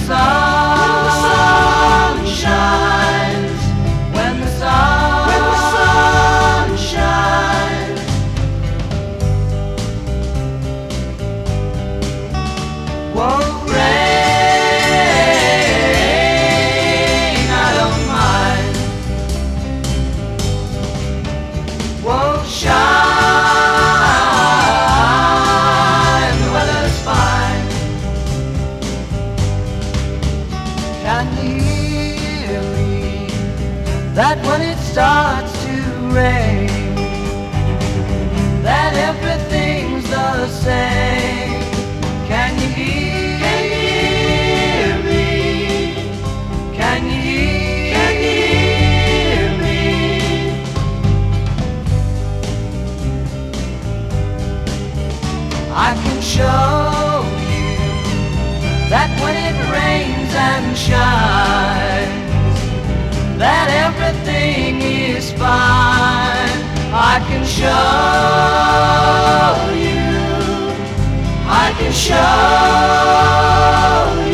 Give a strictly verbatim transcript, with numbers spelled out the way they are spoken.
sun shines, when the sun, when the sun shines. Whoa, rain, I don't mind. Whoa, shine, the weather's fine. Can you hear me? That when it starts to rain, that everything's the same. Can you hear me? Can you hear, can you hear me? I can show you that when it rains and shines, that everything is fine. I can show you, I can show you.